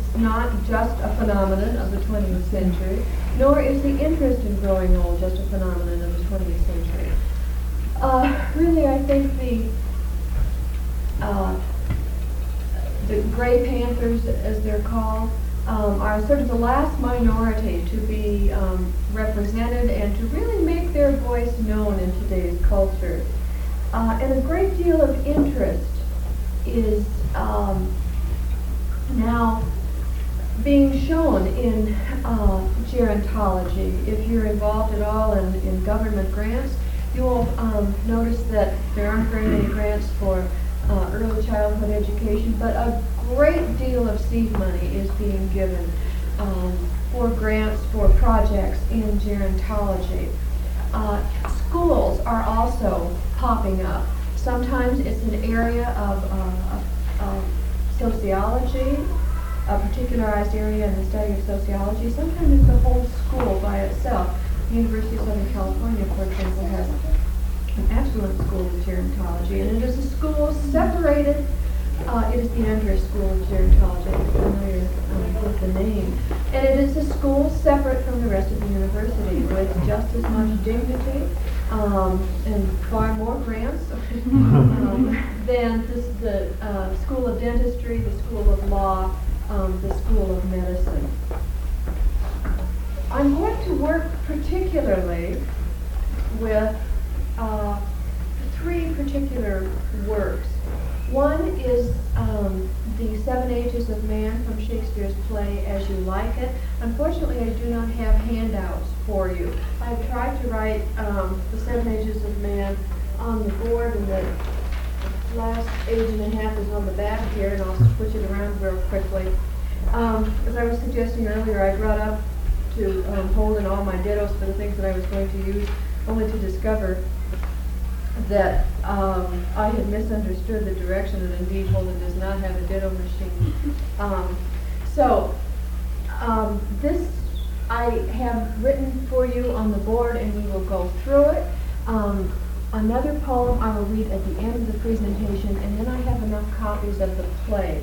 not just a phenomenon of the 20th century, nor is the interest in growing old just a phenomenon of the 20th century. Really, I think the Gray Panthers, as they're called, are sort of the last minority to be represented and to really make their voice known in today's culture. And a great deal of interest is now being shown in gerontology. If you're involved at all in government grants, you will notice that there aren't very many grants for early childhood education, but a great deal of seed money is being given for grants for projects in gerontology. Schools are also popping up. Sometimes it's an area of sociology, a particularized area in the study of sociology. Sometimes it's a whole school by itself. The University of Southern California, for example, has an excellent school of gerontology, and it is a school separated. It is the Andrews School of Gerontology. I'm familiar with the name. And it is a school separate from the rest of the university with just as much dignity and far more grants than the School of Dentistry, the School of Law, the School of Medicine. I'm going to work particularly with three particular works. One is the Seven Ages of Man from Shakespeare's play As You Like It. Unfortunately, I do not have handouts for you. I've tried to write the Seven Ages of Man on the board, and the last page and a half is on the back here, and I'll switch it around real quickly. As I was suggesting earlier, I brought up to hold in all my dittos for the things that I was going to use, only to discover that I had misunderstood the direction, and indeed Holden does not have a ditto machine. This I have written for you on the board, and we will go through it. Another poem I will read at the end of the presentation, and then I have enough copies of the play,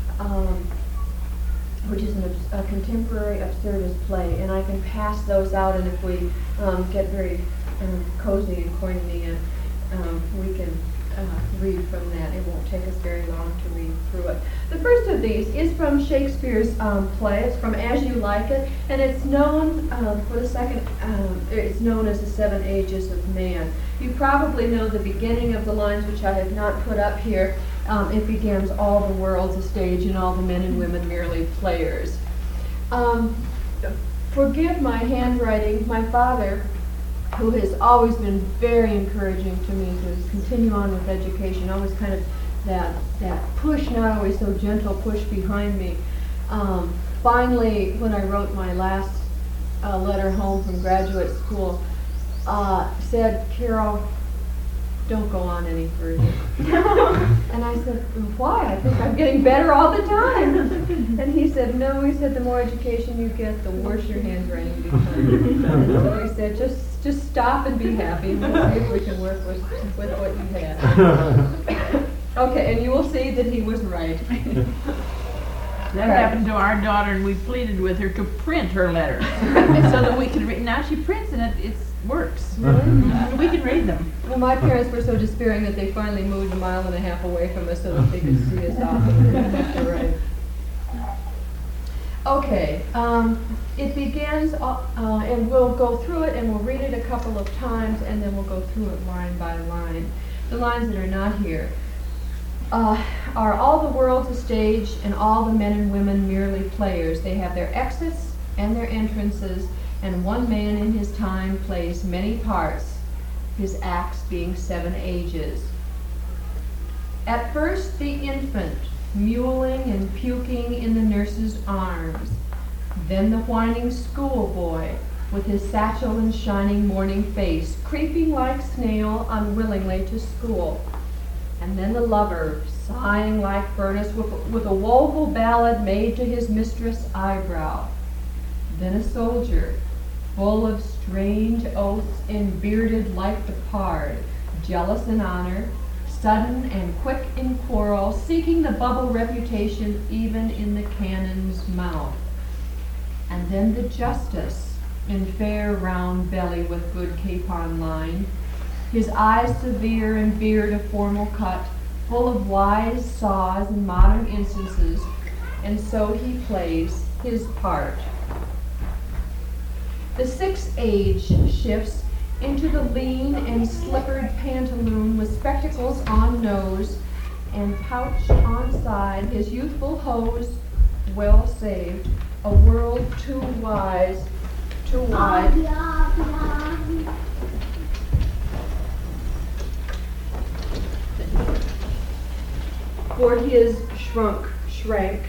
which is a contemporary absurdist play, and I can pass those out, and if we get very cozy and koinonia, we can read from that. It won't take us very long to read through it. The first of these is from Shakespeare's play. It's from As You Like It, and it's known for the second. It's known as the Seven Ages of Man. You probably know the beginning of the lines, which I have not put up here. It begins, "All the world's a stage, and all the men and women merely players." Forgive my handwriting. My father, who has always been very encouraging to me to continue on with education, always kind of that push, not always so gentle push behind me. Finally, when I wrote my last letter home from graduate school, said, "Carol, don't go on any further." And I said, "Why? I think I'm getting better all the time." And he said, "No," he said, "the more education you get, the worse your handwriting becomes." And so he said, just stop and be happy, and we'll see if we can work with what you have. Okay, and you will see that he was right. That happened to our daughter, and we pleaded with her to print her letters so that we could read. Now she prints, and it works. Really? We can read them. Well, my parents were so despairing that they finally moved 1.5 miles away from us so that they could see us off and we didn't have to write. Okay, it begins, and we'll go through it, and we'll read it a couple of times, and then we'll go through it line by line. The lines that are not here are "All the world's a stage, and all the men and women merely players. They have their exits and their entrances, and one man in his time plays many parts, his acts being 7 ages. At first the infant, mewling and puking in the nurse's arms, then the whining schoolboy, with his satchel and shining morning face, creeping like snail unwillingly to school, and then the lover, sighing like furnace, with a woeful ballad made to his mistress' eyebrow, then a soldier, full of strange oaths and bearded like the pard, jealous in honor, sudden and quick in quarrel, seeking the bubble reputation even in the cannon's mouth. And then the justice, in fair round belly with good capon line, his eyes severe and beard a formal cut, full of wise saws and modern instances, and so he plays his part. The sixth age shifts into the lean and slippered pantaloon with spectacles on nose and pouch on side, his youthful hose well saved, a world too wise, too wide. For his shank,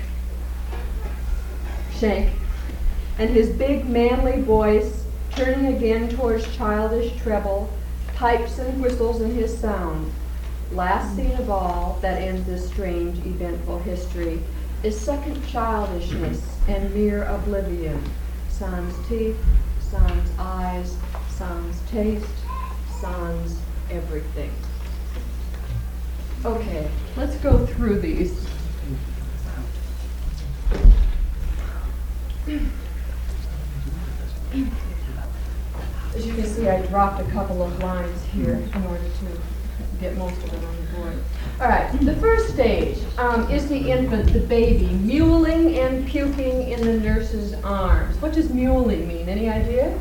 and his big manly voice turning again towards childish treble, pipes and whistles in his sound. Last scene of all that ends this strange, eventful history is second childishness and mere oblivion. Sans teeth, sans eyes, sans taste, sans everything. Okay, let's go through these. As you can see, I dropped a couple of lines here in order to get most of it on the board. All right, the first stage is the infant, the baby, mewling and puking in the nurse's arms. What does mewling mean? Any idea?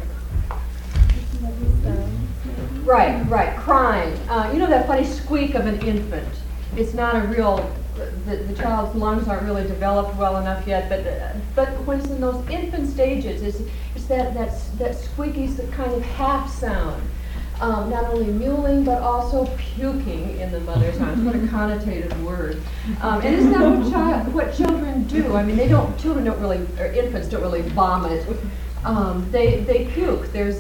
Right, crying. You know that funny squeak of an infant. It's not a real, the child's lungs aren't really developed well enough yet, but when it's in those infant stages, it's that squeaky kind of half sound. Not only mewling, but also puking in the mother's arms. What a connotative word. And isn't that what children do? I mean, children don't really, or infants don't really vomit. They puke. There's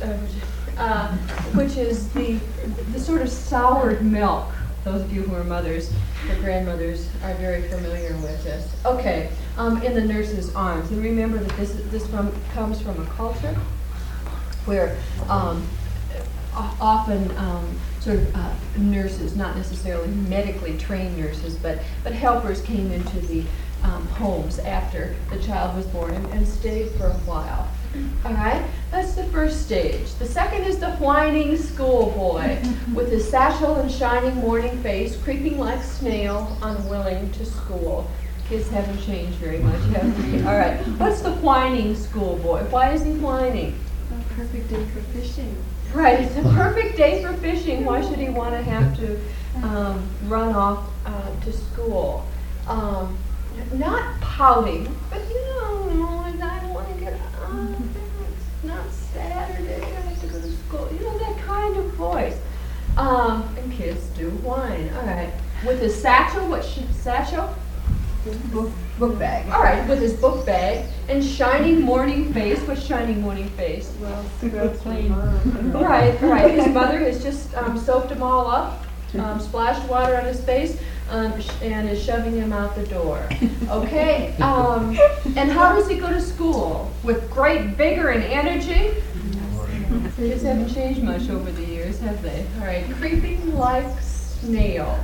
which is the sort of soured milk. Those of you who are mothers or grandmothers are very familiar with this. Okay, in the nurse's arms. And remember that this comes from a culture where often nurses, not necessarily medically trained nurses, but helpers came into the homes after the child was born and stayed for a while. All right, that's the first stage. The second is the whining schoolboy with his satchel and shining morning face, creeping like snail, unwilling to school. Kids haven't changed very much, have they? All right, what's the whining schoolboy? Why is he whining? A perfect day for fishing. Right, it's a perfect day for fishing. Why should he want to have to run off to school? Not pouting, but I don't want to get up. It's not Saturday. I have to go to school. That kind of voice. And kids do whine. All right. With his satchel, satchel? Book bag. All right, with his book bag and shining morning face. What's shining morning face? Well, scrub clean. Right. His mother has just soaked him all up, splashed water on his face, and is shoving him out the door. Okay. And how does he go to school? With great vigor and energy? Kids haven't changed much over the years, have they? All right. Creeping like snail,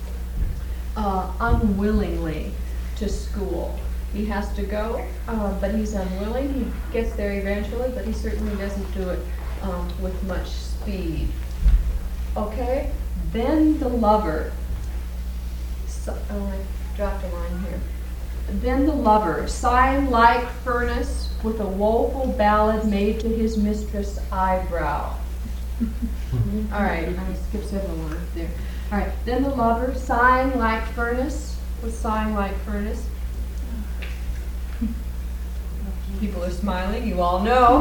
unwillingly to school. He has to go, but he's unwilling. He gets there eventually, but he certainly doesn't do it with much speed. Okay? Then the lover. I dropped a line here. Then the lover, sighing like furnace, with a woeful ballad made to his mistress' eyebrow. All right, I skipped several lines there. All right, then the lover, sighing like furnace. What's sighing like furnace? People are smiling, you all know.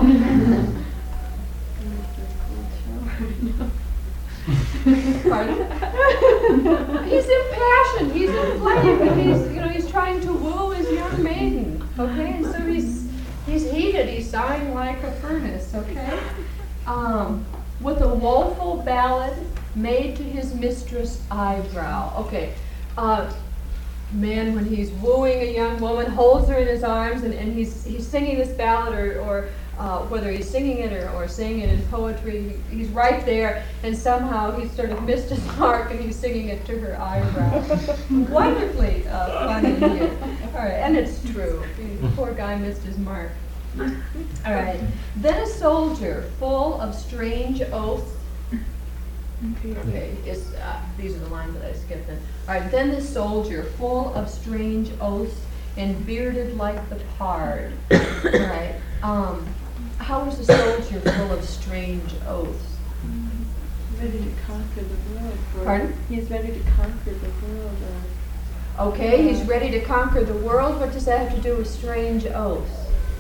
Pardon? He's impassioned, he's inflamed, and he's trying to woo his young maiden. Okay, and so he's heated, he's sighing like a furnace, okay? With a woeful ballad made to his mistress' eyebrow. Okay. Man, when he's wooing a young woman, holds her in his arms, and he's singing this ballad or whether he's singing it or saying it in poetry, he's right there, and somehow he's sort of missed his mark, and he's singing it to her eyebrow. Wonderfully funny here. All right, and it's true. The poor guy missed his mark. All right. Then a soldier full of strange oaths. Okay, these are the lines that I skipped then. All right, then the soldier full of strange oaths and bearded like the pard. All right. How is a soldier full of strange oaths? Ready to conquer the world. Pardon? He's ready to conquer the world. Okay, he's ready to conquer the world. What does that have to do with strange oaths?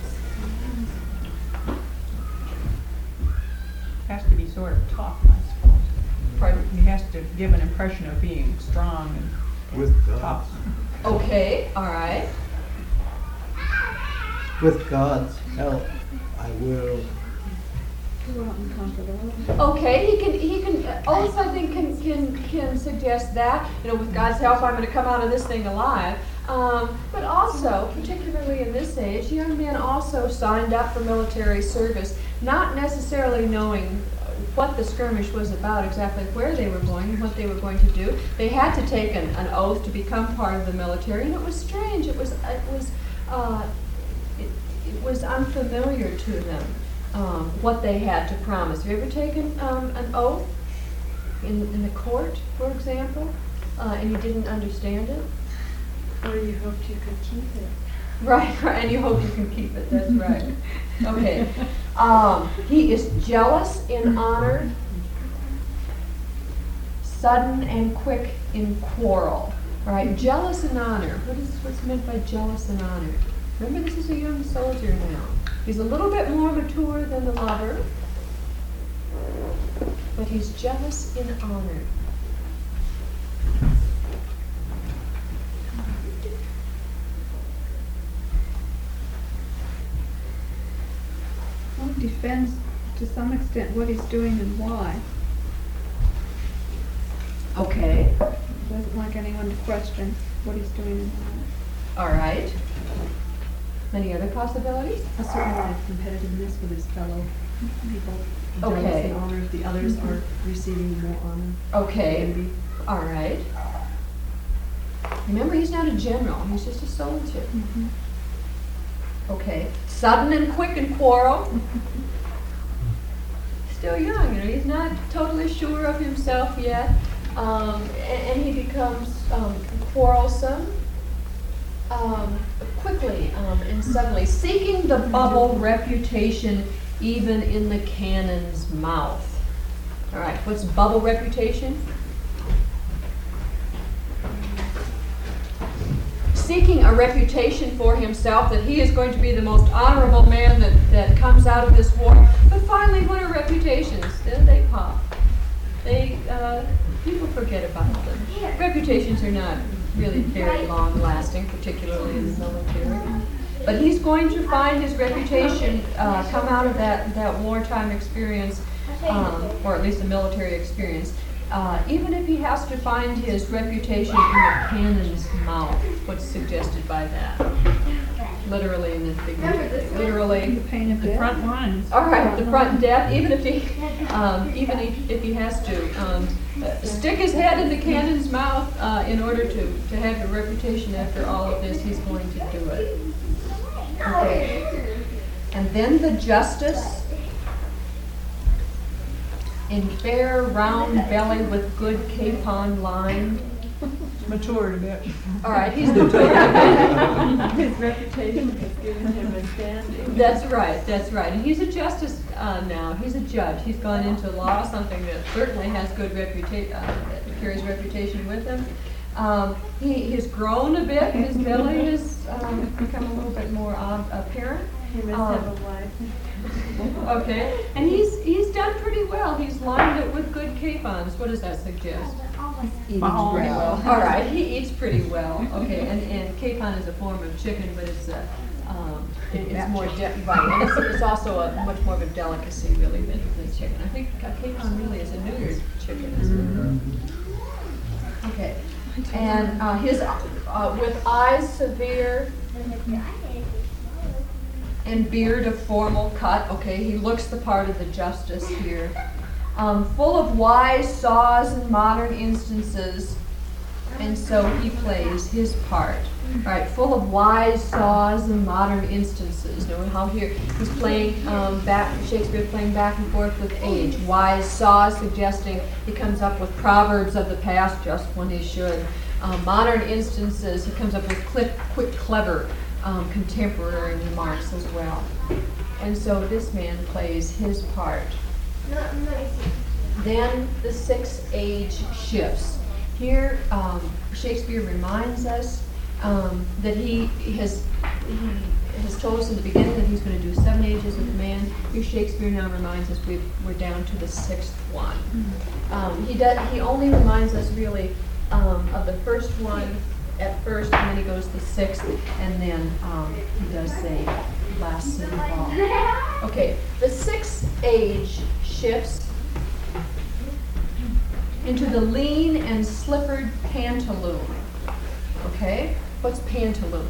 Has to be sort of tough, I suppose. Pardon? He has to give an impression of being strong and With God. tough. Okay, all right. With God's help, I will. Go out and conquer the world. Okay, he can oaths I think can suggest that, with God's help I'm going to come out of this thing alive. But also, particularly in this age, young men also signed up for military service, not necessarily knowing what the skirmish was about, exactly where they were going and what they were going to do. They had to take an oath to become part of the military, and it was strange. It was unfamiliar to them. What they had to promise. Have you ever taken an oath in the court, for example, and you didn't understand it? Or you hoped you could keep it. Right, and you hope you can keep it, that's right. Okay. He is jealous in honor, sudden and quick in quarrel. All right, jealous in honor. What's meant by jealous in honor? Remember, this is a young soldier now. He's a little bit more mature than the lover, but he's jealous in honor. Well, it depends to some extent what he's doing and why. Okay, Doesn't like anyone to question what he's doing and why. all right. Any other possibilities? A certain amount of competitiveness with his fellow people. Jealous Okay. in honor if the others are receiving more honor. Okay, Envy. all right. Remember, he's not a general, he's just a soldier. Okay, sudden and quick in quarrel. Still young, he's not totally sure of himself yet, and he becomes quarrelsome quickly and suddenly, seeking the bubble reputation even in the cannon's mouth. All right, what's bubble reputation? Seeking a reputation for himself that he is going to be the most honorable man that comes out of this war. But finally, what are reputations? They pop. People forget about them. Reputations are not really very long-lasting, particularly in the military. But he's going to find his reputation come out of that wartime experience, or at least the military experience, even if he has to find his reputation in the cannon's mouth. What's suggested by that? Literally and figuratively. Literally, The pain of The death. front lines. all right, the front death. Even if he has to stick his head in the cannon's mouth in order to have a reputation after all of this, he's going to do it. Okay. And then the justice, in fair round belly with good capon line. Matured a bit. All right, he's matured a bit. His reputation has given him a standing. That's right, that's right. And he's a justice now. He's a judge. He's gone into law, something that certainly has good reputation, carries reputation with him. He has grown a bit. His belly has become a little bit more apparent. He must have a wife. Okay, and he's done pretty well. He's lined it with good capons. What does that suggest? Wow. Pretty well. All right, he eats pretty well. Okay, and capon is a form of chicken, but it's more right, and it's also a much more of a delicacy really than chicken. I think capon really is a neutered chicken, isn't it? Okay, and his with eyes severe. and beard of formal cut. Okay, he looks the part of the justice here. Full of wise saws and modern instances, and so he plays his part. All right, full of wise saws and modern instances. You know how here he's playing Shakespeare playing back and forth with age. Wise saws suggesting he comes up with proverbs of the past just when he should. Modern instances, he comes up with quick, clever contemporary remarks as well. And so this man plays his part. Then the sixth age shifts. Here, Shakespeare reminds us that he has told us in the beginning that he's going to do 7 ages of man. Here, Shakespeare now reminds us we're down to the sixth one. He only reminds us really of the first one at first, and then he goes to the sixth, and then he does say last sin of all. Okay, the sixth age shifts into the lean and slippered pantaloon. Okay, what's pantaloon?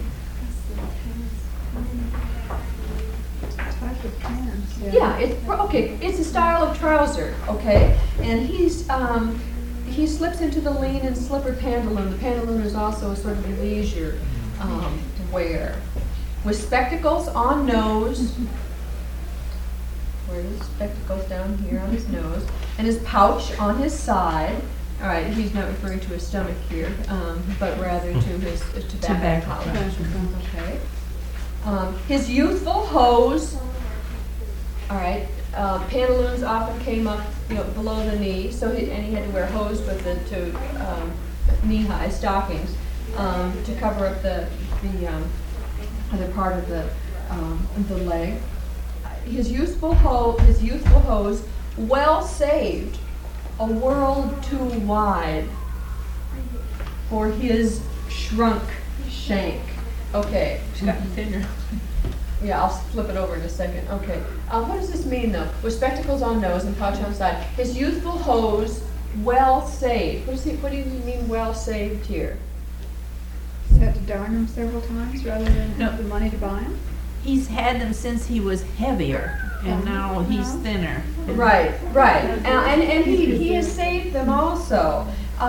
Type of pants, Yeah, it's a style of trouser. Okay, and he slips into the lean and slippered pantaloon. The pantaloon is also a sort of leisure wear, with spectacles on nose. Where his spectacles down here on his nose, and his pouch on his side. All right, he's not referring to his stomach here, but rather to his tobacco pouch. Okay. His youthful hose. All right. Pantaloons often came up, below the knee, so he had to wear hose with the knee-high stockings to cover up the other part of the leg. His youthful hose, well saved, a world too wide for his shrunk shank. Okay. She's got thinner. Yeah, I'll flip it over in a second. Okay. What does this mean, though? With spectacles on nose and pouch on side. His youthful hose, well saved. What do you mean well saved here? He's had to darn them several times rather than No. have the money to buy them. He's had them since he was heavier, and now he's thinner. Right. And he has saved them also.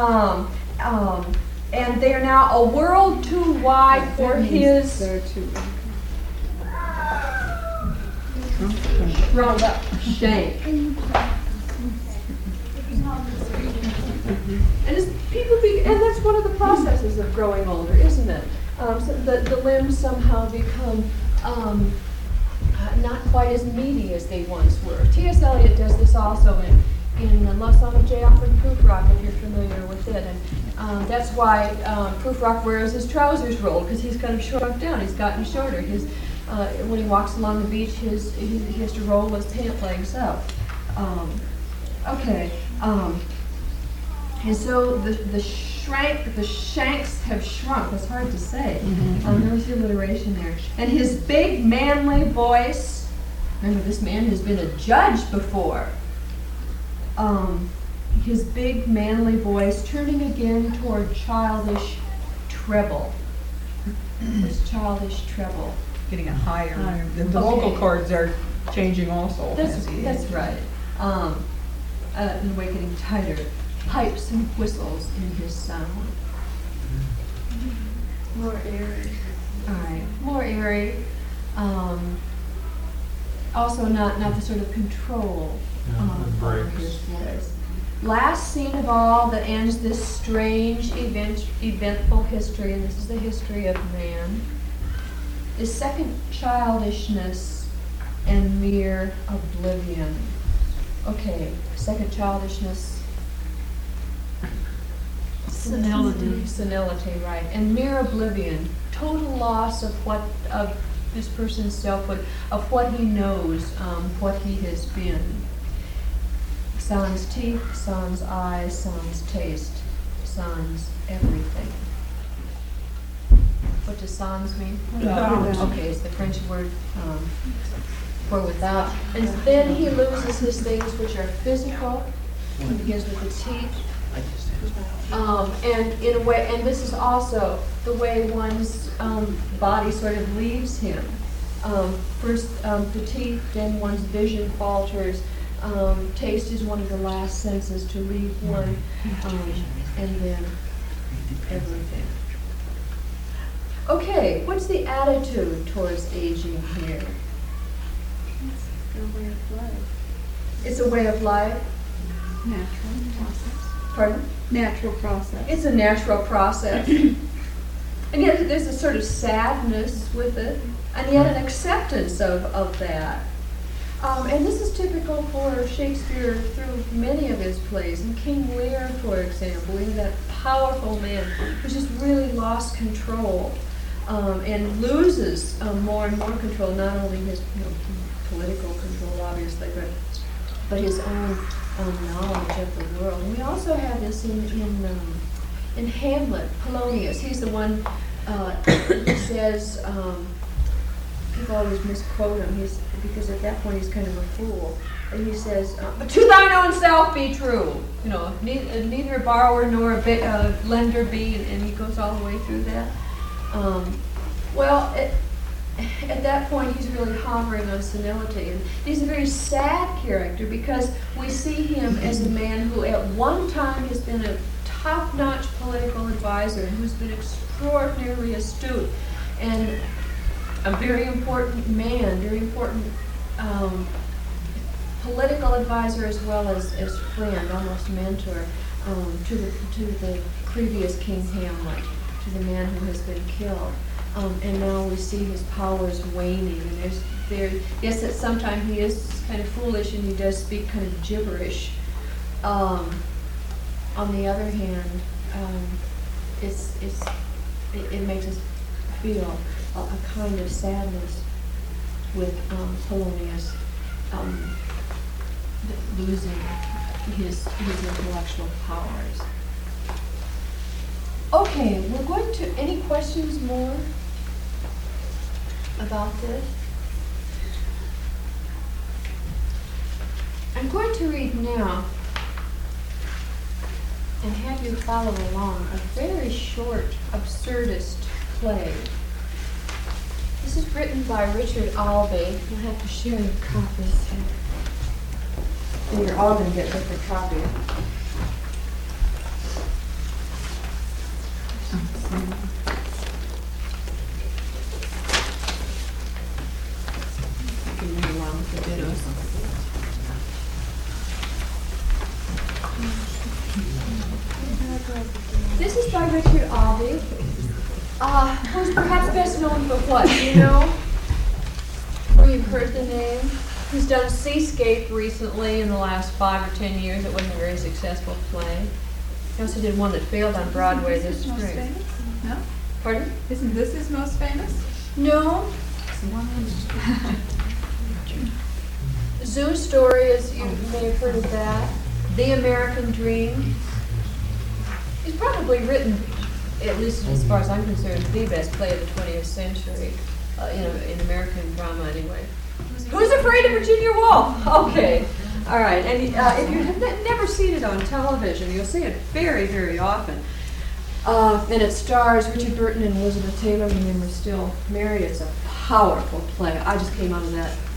And they are now a world too wide for That means his they're too shrunk up shank. And that's one of the processes of growing older, isn't it? So the limbs somehow become not quite as meaty as they once were. T.S. Eliot does this also in the Love Song of J. Alfred Prufrock, if you're familiar with it. And that's why Prufrock wears his trousers rolled, because he's kind of shrunk down. He's gotten shorter. When he walks along the beach, he has to roll his pant legs up. And so the shanks have shrunk. It's hard to say. There's the alliteration there. And his big manly voice. Remember, this man has been a judge before. His big manly voice turning again toward childish treble. This childish treble. Getting a higher. The Okay. vocal cords are changing also. That's right. In a way, getting tighter. Pipes and whistles in his sound. More airy. All right, more airy. Also, not the sort of control over his voice. Last scene of all that ends this strange, eventful history, and this is the history of man, is second childishness and mere oblivion. Okay, second childishness. Senility, right. And mere oblivion, total loss of this person's selfhood, of what he knows, what he has been. Sans teeth, sans eyes, sans taste, sans everything. What does sans mean? Without. Okay, it's the French word for without. And then he loses his things which are physical. He begins with the teeth. And in a way, and this is also the way one's body sort of leaves him. First the teeth, then one's vision falters. Taste is one of the last senses to leave one, and then everything. Okay, what's the attitude towards aging here? Your way of life. It's a way of life. Natural process. Pardon? Natural process. It's a natural process. And yet there's a sort of sadness with it, and yet an acceptance of that. And this is typical for Shakespeare through many of his plays. In King Lear, for example, we have that powerful man who's just really lost control and loses more and more control, not only his political control, obviously, but his own knowledge of the world. And we also have this in Hamlet, Polonius. He's the one who says, people always misquote him, because at that point he's kind of a fool. And he says, "But to thine own self be true." Neither a borrower nor a lender be, and he goes all the way through that. At that point he's really hovering on senility. And he's a very sad character because we see him as a man who at one time has been a top-notch political advisor and who's been extraordinarily astute and a very important man, very important political advisor as well as friend, almost mentor to the previous King Hamlet, to the man who has been killed. And now we see his powers waning, and yes, that sometimes he is kind of foolish and he does speak kind of gibberish. On the other hand, it makes us feel a kind of sadness with Polonius losing his intellectual powers. Okay, we're going to, any questions more about this? I'm going to read now and have you follow along a very short absurdist play. This is written by Richard Albee. You'll have to share your copies here. And you're all going to get different copies. This is by Richard Albee, who's perhaps best known for what, do you know? Or you've heard the name? He's done Seascape recently in the last 5 or 10 years. It wasn't a very successful play. He also did one that failed on Broadway this Most spring. famous? No? Pardon? Isn't this his most famous? No. Zoo Story, as you may have heard of that. The American Dream. He's probably written, at least as far as I'm concerned, the best play of the 20th century, in American drama anyway. Who's Afraid of Virginia Woolf? Okay. All right. And if you have never seen it on television, you'll see it very, very often. And it stars Richard Burton and Elizabeth Taylor when they were still married. It's a powerful play. I just came out of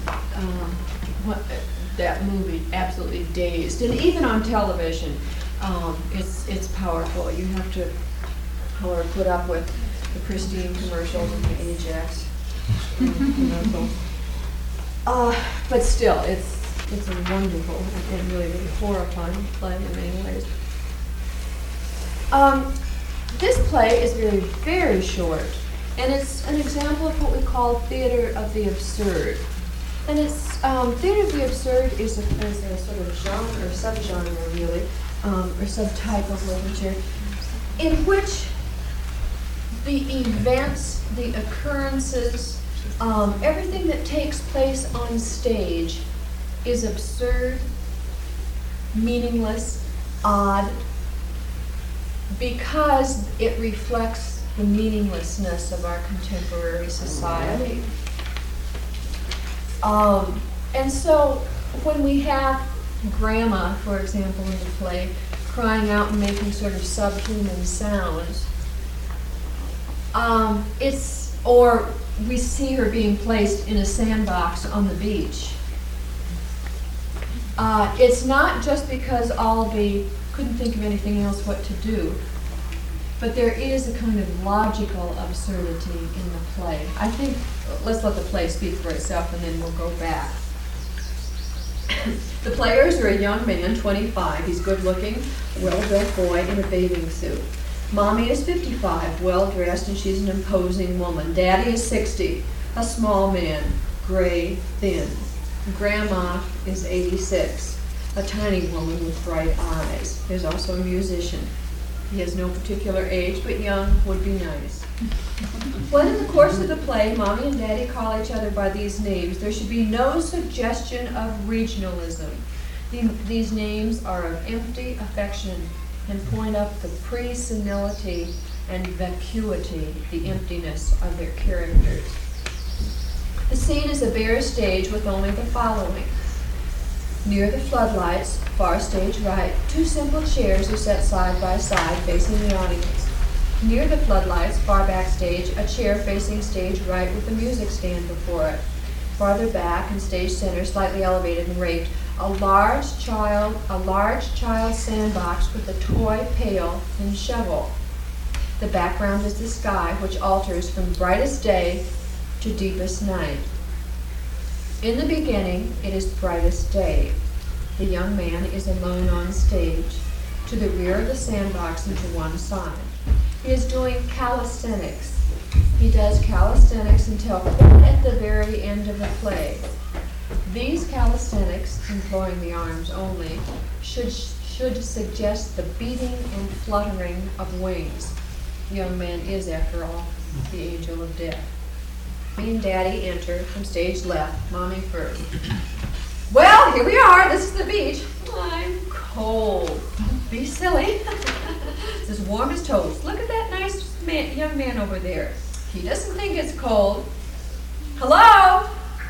that movie absolutely dazed. And even on television, it's powerful. You have to, however, put up with the Christine commercials and the Ajax commercials. But still, it's a wonderful and really, really horrifying play in many ways. This play is very, very short, and it's an example of what we call theater of the absurd. And it's theater of the absurd is a sort of genre or subgenre, really, or subtype of literature, in which the events, the occurrences, everything that takes place on stage is absurd, meaningless, odd, because it reflects the meaninglessness of our contemporary society. And so when we have Grandma, for example, in the play, crying out and making sort of subhuman sounds, or we see her being placed in a sandbox on the beach. It's not just because Albie couldn't think of anything else what to do, but there is a kind of logical absurdity in the play. I think, let's let the play speak for itself and then we'll go back. The players are a young man, 25. He's good looking, well-built boy in a bathing suit. Mommy is 55, well-dressed, and she's an imposing woman. Daddy is 60, a small man, gray, thin. Grandma is 86, a tiny woman with bright eyes. There's also a musician. He has no particular age, but young would be nice. When in the course of the play, Mommy and Daddy call each other by these names, there should be no suggestion of regionalism. These names are of empty affection and point up the pre-senility and vacuity, the emptiness of their characters. The scene is a bare stage with only the following. Near the floodlights, far stage right, two simple chairs are set side by side facing the audience. Near the floodlights, far backstage, a chair facing stage right with a music stand before it. Farther back, in stage center, slightly elevated and raked, a large child sandbox with a toy pail and shovel. The background is the sky, which alters from brightest day to deepest night. In the beginning, it is brightest day. The young man is alone on stage, to the rear of the sandbox and to one side. He is doing calisthenics. He does calisthenics until quite at the very end of the play. These calisthenics, employing the arms only, should suggest the beating and fluttering of wings. The young man is, after all, the angel of death. Me and Daddy enter from stage left, Mommy first. Well, here we are. This is the beach. I'm cold. Don't be silly. It's as warm as toast. Look at that nice young man over there. He doesn't think it's cold. Hello?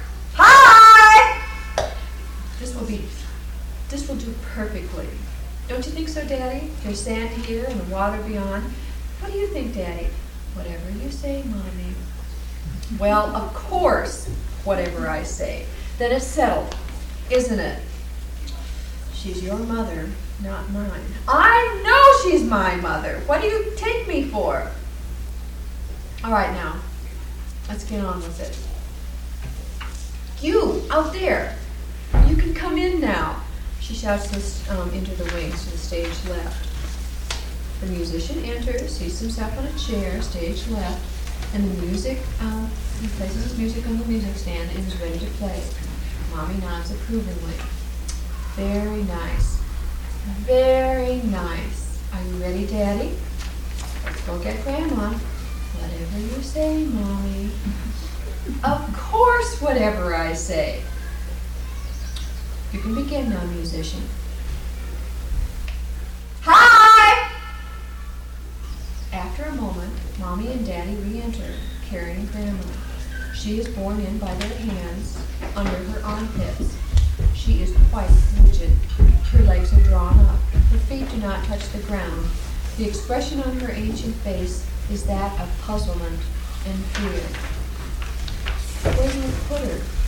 Hi! This will do perfectly. Don't you think so, Daddy? There's sand here and the water beyond. What do you think, Daddy? Whatever you say, Mommy. Well, of course, whatever I say. Then it's settled, isn't it? She's your mother, not mine. I know she's my mother. What do you take me for? All right, now, let's get on with it. You, out there, you can come in now. She shouts this into the wings to the stage left. The musician enters, seats himself on a chair, stage left, and the music, he places his music on the music stand and is ready to play. Mommy nods approvingly. Very nice. Very nice. Are you ready, Daddy? Let's go get Grandma. Whatever you say, Mommy. Of course, whatever I say. You can begin now, musician. Hi! After a moment, Mommy and Daddy re-enter, carrying Grandma. She is borne in by their hands under her armpits. She is quite rigid. Her legs are drawn up. Her feet do not touch the ground. The expression on her ancient face is that of puzzlement and fear. Where do you put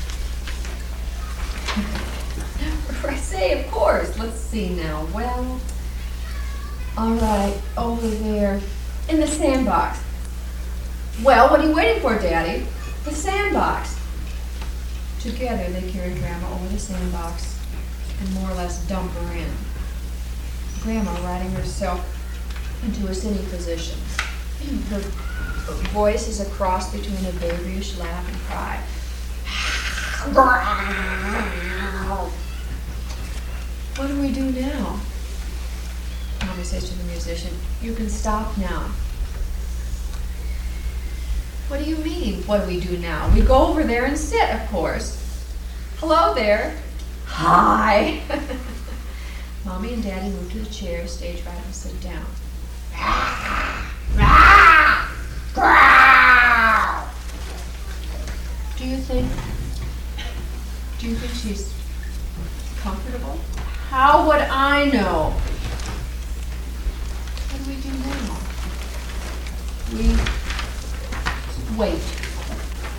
her? I say, of course. Let's see now. Well, all right, over there in the sandbox. Well, what are you waiting for, Daddy? The sandbox. Together, they carry Grandma over the sandbox and more or less dump her in. Grandma riding herself into a sitting position. Her voice is a cross between a babyish laugh and cry. What do we do now? Mommy says to the musician, you can stop now. What do you mean, what do we do now? We go over there and sit, of course. Hello there. Hi. Mommy and Daddy move to the chair, stage right, and sit down. Do you think she's comfortable? How would I know? What do we do now? We wait.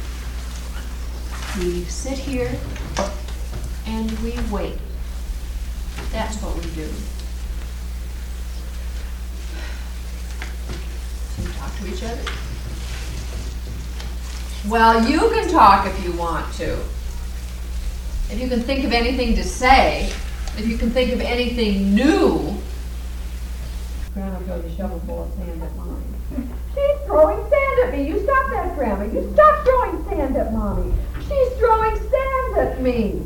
We sit here and we wait. That's what we do. So we talk to each other. Well, you can talk if you want to. If you can think of anything to say, if you can think of anything new. Grandma throws a shovel full of sand at Mommy. She's throwing sand at me. You stop that, Grandma. You stop throwing sand at Mommy. She's throwing sand at me.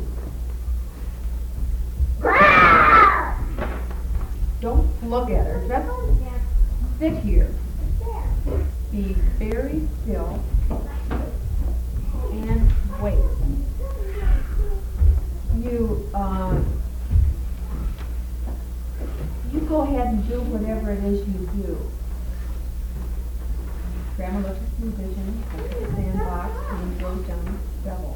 Grah! Don't look at her. Just sit here. Be very still and wait. You go ahead and do whatever it is you do. Grandma looks at the musician, looks at the sandbox, and then throws down the shovel.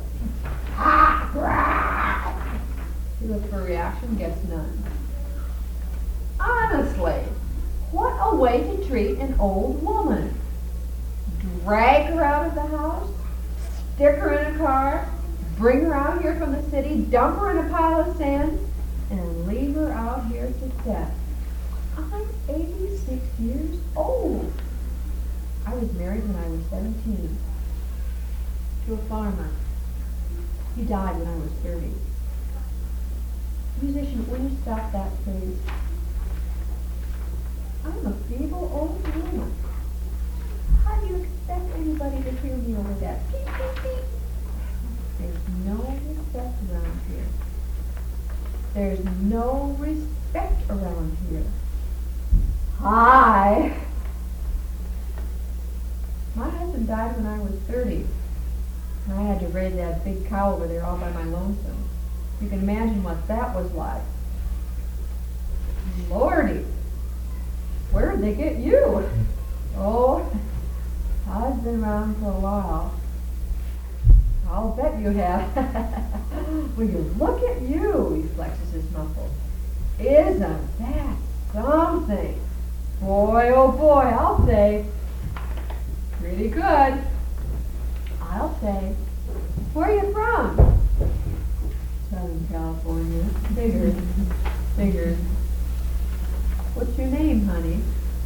She looks for a reaction, gets none. Honestly, what a way to treat an old woman. Drag her out of the house, stick her in a car, bring her out here from the city, dump her in a pile of sand, and leave her out here to death. I'm 86 years old. I was married when I was 17 to a farmer. He died when I was 30. Musician, will you stop that, please? I'm a feeble old woman. How do you expect anybody to hear me over that? Beep, beep, beep. There's no respect around here. There's no respect around here. Hi. My husband died when I was 30. I had to raise that big cow over there all by my lonesome. You can imagine what that was like. Lordy, where did they get you? Oh, I've been around for a while. I'll bet you have. Will you look at you? He flexes his muscles. Isn't that something? Boy, oh boy, I'll say. Pretty good. I'll say. Where are you from? Southern California. Figured. What's your name, honey?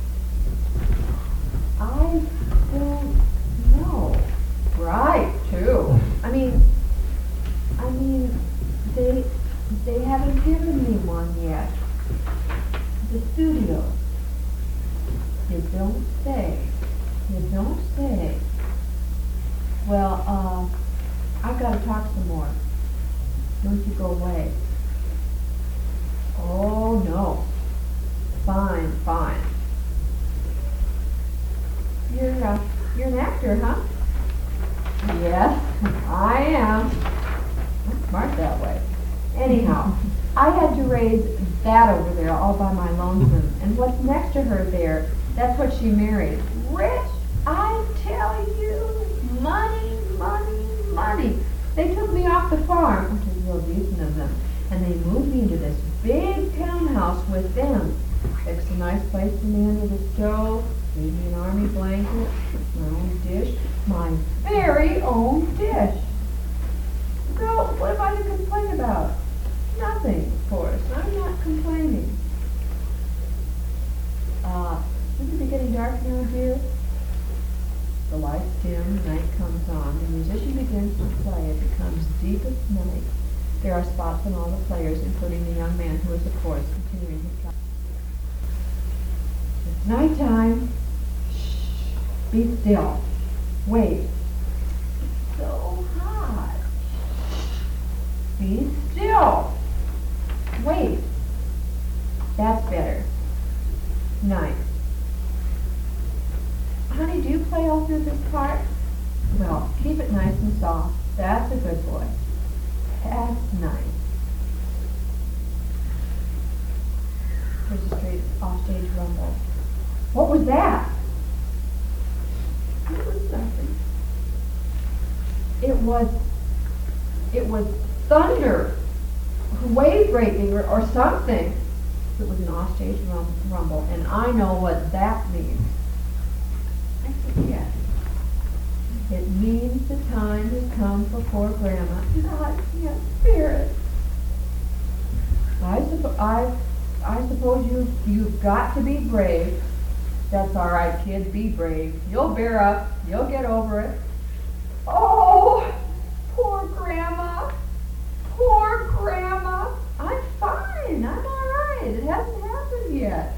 I don't know. Right, too. I mean, they haven't given me one yet. The studio. You don't say. Well, I've got to talk some more. Don't you go away. Oh, no. Fine. You're an actor, huh? Yes, I am. I'm smart that way. Anyhow, I had to raise that over there all by my lonesome. And what's next to her there, that's what she married. Rich, I tell you, money. They took me off the farm, which is real decent of them, and they moved me into this big townhouse with them. Fixed a nice place for me under the stove, gave me an army blanket, my own dish, my very own dish. So, what am I to complain about? Nothing, of course. I'm not complaining. Isn't it getting dark now, dear? The lights dim, night comes on. The musician begins to play. It becomes deepest night. There are spots on all the players, including the young man who is, of course, continuing his job. It's nighttime. Shh. Be still. Wait. It's so hot. Be still. Wait. That's better. Nice. Honey, do you play all through this part? Well, keep it nice and soft. That's a good boy. That's nice. There's a straight offstage rumble. What was that? It was nothing. It was thunder, wave breaking or something. It was an offstage rumble, and I know what that means. I forget. It means the time has come for poor grandma. I can't bear it. I suppose you've got to be brave. That's all right, kid, be brave. You'll bear up. You'll get over it. Oh, poor grandma. Poor grandma. I'm fine. I'm all right. It hasn't happened yet.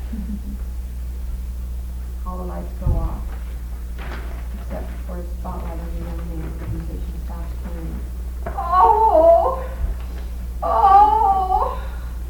All the lights go off, except for a spotlight on the young man. The musician stops playing. Oh! Oh!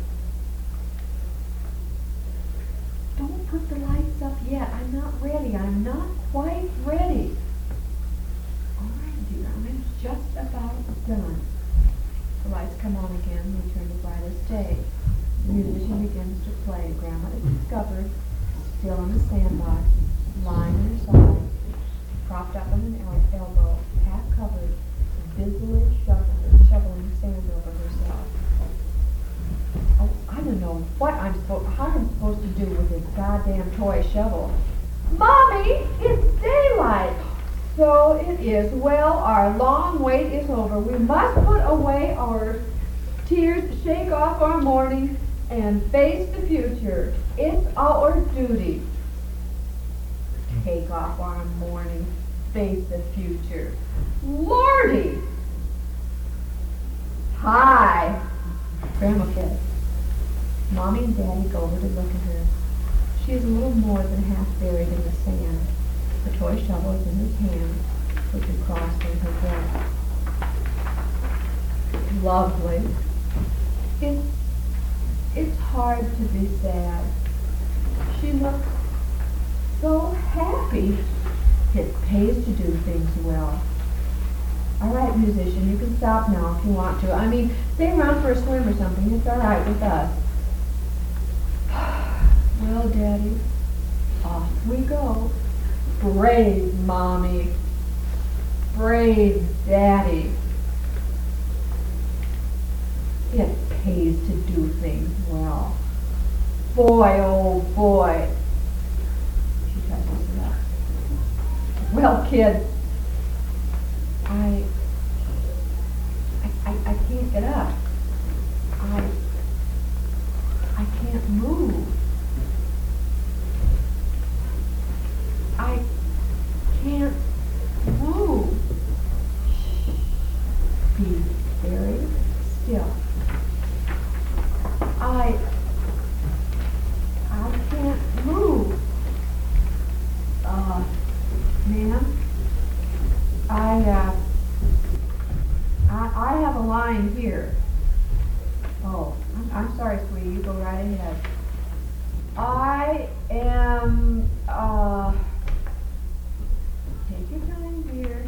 Don't put the lights up yet. I'm not ready. I'm not quite ready. All right, dear. I'm just about done. The lights come on again. They turn the brightest day. The musician begins to play. Grandma is discovered, still on the sandbox, lying on her side, propped up on an elbow, half covered, busily shoveling sand over herself. Oh, I don't know how I'm supposed to do with this goddamn toy shovel. Mommy, it's daylight. So it is. Well, our long wait is over. We must put away our tears, shake off our mourning, and face the future. It's our duty. Take off our mourning, face the future. Lordy! Hi! Grandma said. Mommy and Daddy go over to look at her. She is a little more than half buried in the sand. The toy shovel is in his hand, which is crossed on her breast. Lovely. It's hard to be sad. She looks so happy. It pays to do things well. All right, musician, you can stop now if you want to. I mean, stay around for a swim or something. It's all right with us. Well, Daddy, off we go. Brave Mommy. Brave Daddy. It pays to do things well. Boy, oh boy. She tries to sit up. Well, kid, I can't get up. I can't move. I can't move. Be very still. I can't move. Ma'am, I have a line here. Oh, I'm sorry, sweetie. You go right ahead. I am, take your time, dear.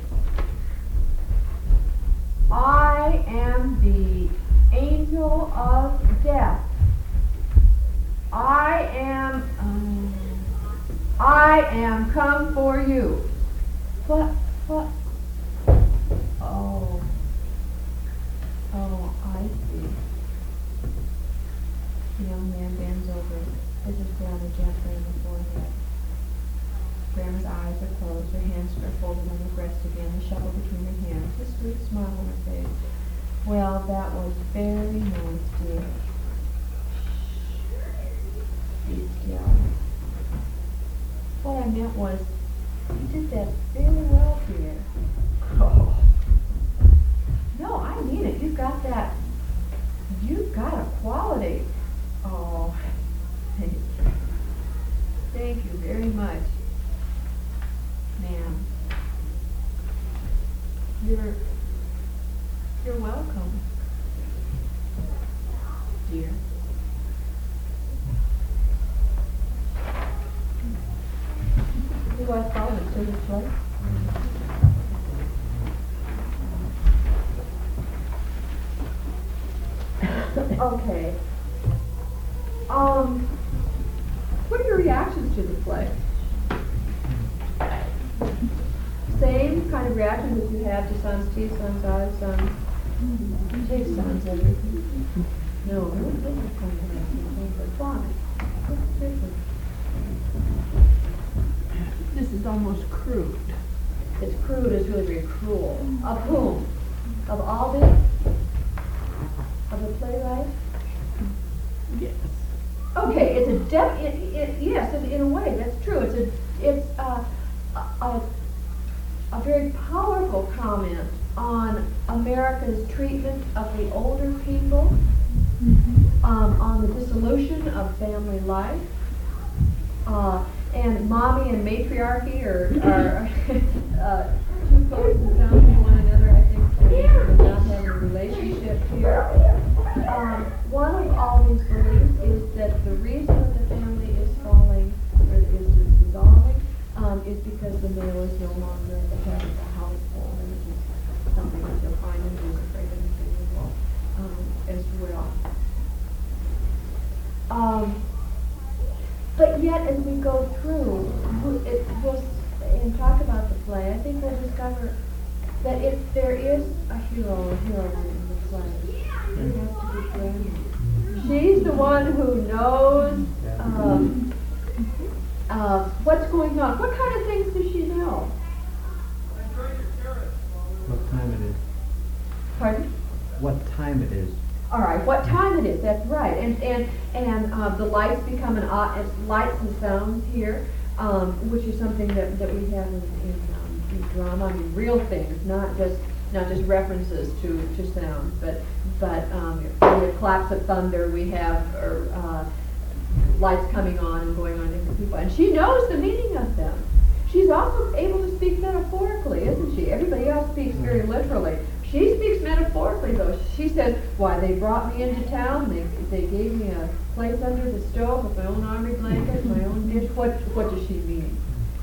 I am the angel of death. I am come for you. What? Oh, I see. The young man bends over, pushes Grandma gently in the forehead. Grandma's eyes are closed, her hands are folded on her breast again, the shovel between her hands, a sweet smile on her face. Well, that was very nice, dear. Be still. What I meant was, you did that very well, dear. Oh. No, I mean it. You've got a quality. Oh, thank you. Thank you very much, ma'am. You're welcome, dear. You guys follow to this place? Okay. What are your reactions to the play? Same kind of reactions as you had to Sans T, Sans I, Sans... Take Sans everything. No, I don't think it's going to happen. But why? What's different? This is almost crude. It's crude, it's really very cruel. Of whom? of Albee, of the playwright? Yes. Okay, it's yes, in a way, that's true. It's a very powerful comment on America's treatment of the older people, on the dissolution of family life, and mommy and matriarchy are two folks who found one another. I think they're not having a relationship here. One of all these beliefs is that the reason that the family is falling, or is dissolving, is because the male is no longer at the head of the household, and this is something that you'll find in music right in the medieval as well. But yet, as we go through, and talk about the play, I think we'll discover that if there is a hero or heroine in the play, it has to be Granny. She's the one who knows what's going on. What kind of things does she know? What time it is? Pardon? What time it is? All right, what time it is? That's right. And the lights become lights and sounds here, which is something that we have in drama. I mean, real things, not just references to sound, but we have claps of thunder. We have lights coming on and going on different people, and she knows the meaning of them. She's also able to speak metaphorically, isn't she? Everybody else speaks very literally. She speaks metaphorically, though. She says, "Why, they brought me into town. They gave me a place under the stove with my own army blanket, my own dish." What does she mean?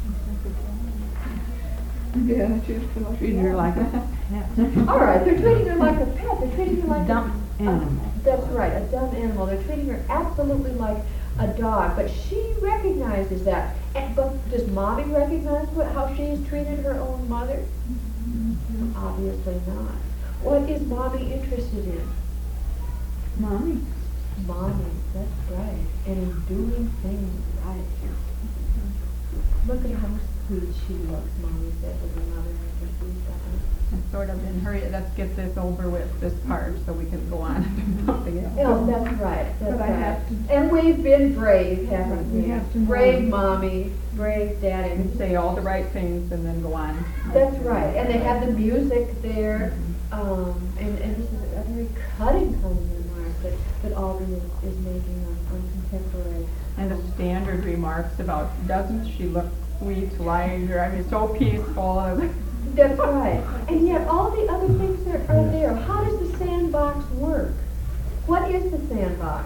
Yeah, she's Treated her like a pet. All right, they're treating her like a pet. They're treating her like Dumb animal. That's right, a dumb animal. They're treating her absolutely like a dog, but she recognizes that. But does Mommy recognize how she has treated her own mother? Obviously not. What is Mommy interested in? Mommy. Mommy, that's right. And in doing things right. Look at how sweet she looks, Mommy said to her mother after she's done. And sort of in hurry, let's get this over with, this part, so we can go on and do something else. Oh, that's right. That's But I right. have to- And we've been brave, haven't we? We have to know. Brave Mommy, brave Daddy. And say all the right things and then go on. That's right, and they have the music there, and this is a very cutting kind of remark that Albee is making on contemporary. And the standard remarks about, doesn't she look sweet, lighter, I mean, so peaceful. That's right, and yet all the other things are there. How does the sandbox work? What is the sandbox?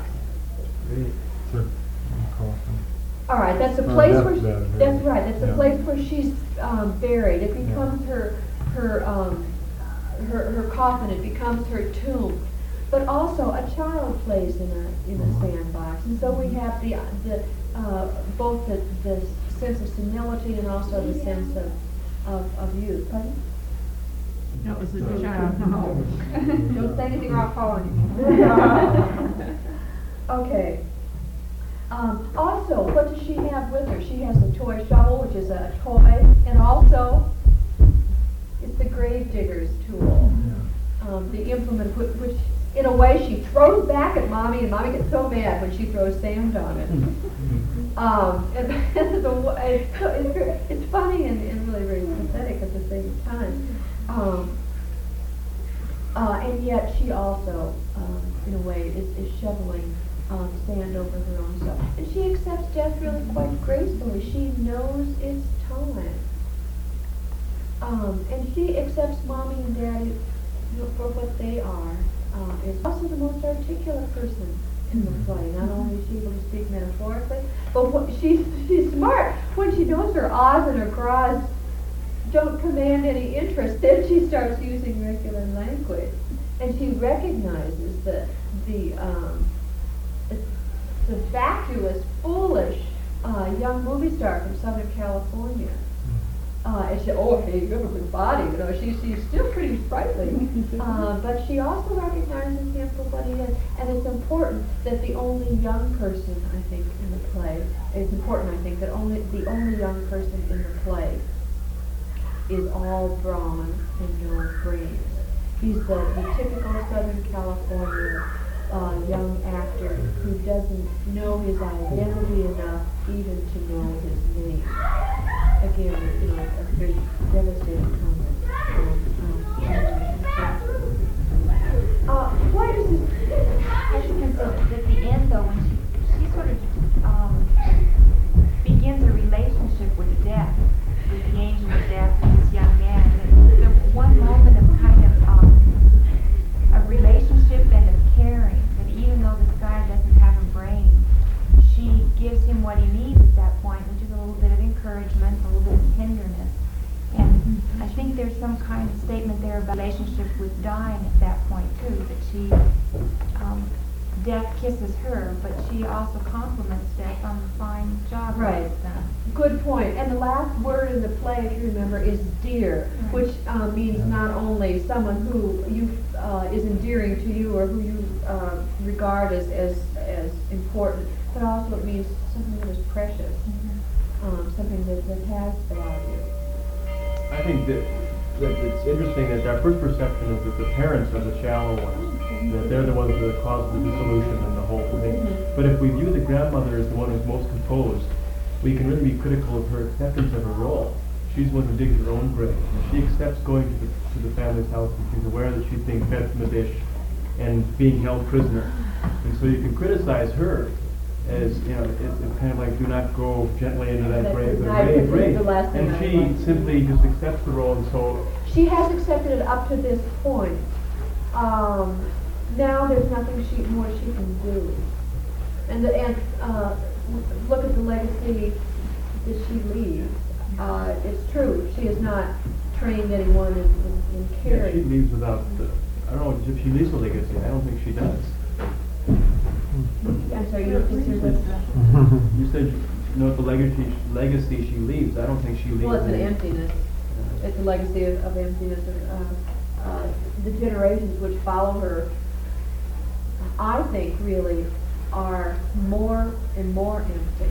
All right, that's the place where that's right. That's the place where she's buried. It becomes her coffin. It becomes her tomb. But also, a child plays in a sandbox, and so we have both the sense of senility and also the sense of youth. Pardon? That was a child. Don't say anything or I'll call on you. Okay. Also, what does she have with her? She has a toy shovel, which is a toy, and also it's the grave digger's tool, the implement which in a way she throws back at Mommy, and Mommy gets so mad when she throws sand on it. It's funny and really very pathetic at the same time. And yet she also, in a way, is shoveling sand over her own self. And she accepts death really quite gracefully. She knows it's time. And she accepts Mommy and Daddy for what they are. Is also the most articulate person in the play. Not only is she able to speak metaphorically, but she's smart. When she knows her ahs and her cries don't command any interest, then she starts using regular language. And she recognizes the vacuous, foolish young movie star from Southern California. And she, oh, hey, you have a good body. You know, she's still pretty sprightly. But she also recognizes him for what he is. And it's important that the only young person, I think, in the play, it's important, I think, that the only young person in the play is all brawn and no brains. He's the typical Southern California young actor who doesn't know his identity enough even to know his name. Again, you know, a very devastating comment. Why does this? I just think that at the end, though, when she sort of begins a relationship with death, with the angel of death and this young man, the one moment of kind of a relationship and of caring, that even though this guy doesn't have a brain, she gives him what he needs at that point, which is a little bit of encouragement, a little bit of tenderness. And I think there's some kind of statement there about relationship with dying at that point too, that she, death kisses her, but she also compliments death on the fine job Right. that it's done. Good point. And the last word in the play, if you remember, is dear, which means not only someone who you is endearing to you or who you regard as important, but also it means something that is precious, something that has value. I think that it's interesting that our first perception is that the parents are the shallow ones, that they're the ones that cause the dissolution and the whole thing. But if we view the grandmother as the one who's most composed, we can really be critical of her acceptance of her role. She's the one who digs her own grave. And she accepts going to the family's house, and she's aware that she's being fed from a dish and being held prisoner. And so you can criticize her as, you know, it's kind of like, do not go gently into that grave, but brave. And she simply just accepts the role, and so She has accepted it up to this point. Now there's nothing more she can do. And look at the legacy that she leaves. It's true, she has not trained anyone in yeah, caring. she leaves without, I don't know if she leaves a legacy. I don't think she does. I'm sorry, you don't consider that? You said, you know, the legacy she leaves. I don't think she leaves. Well, it's an any. emptiness. It's a legacy of emptiness. The generations which follow her, I think, really are more and more empty.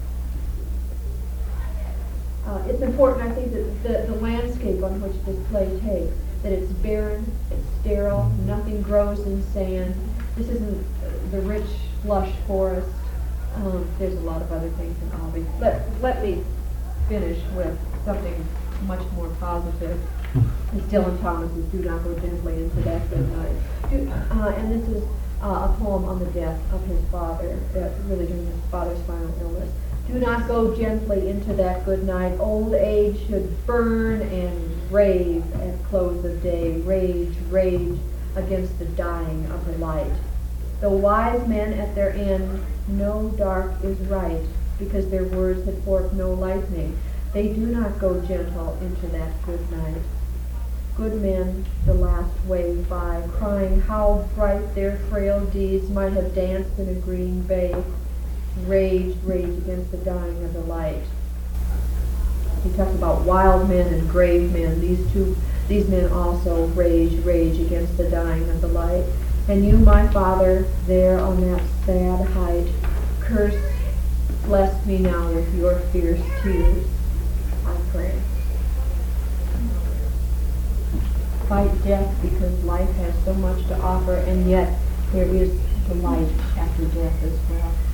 It's important, I think, that the landscape on which this play takes, that it's barren, it's sterile, nothing grows in sand. This isn't the rich, lush forest. There's a lot of other things in Albee. Let me finish with something much more positive. It's Dylan Thomas's "Do Not Go Gently Into That Good Night." And this is a poem on the death of his father, really during his father's final illness. Do not go gently into that good night. Old age should burn and rave at close of day. Rage, rage against the dying of the light. Though wise men at their end know dark is right, because their words had forked no lightning, they do not go gentle into that good night. Good men, the last wave by, crying how bright their frail deeds might have danced in a green bay. Rage, rage against the dying of the light. He talks about wild men and grave men. These men also rage, rage against the dying of the light. And you, my Father, there on that sad height, curse, bless me now with your fierce tears, I pray. Fight death because life has so much to offer, and yet there is the light after death as well.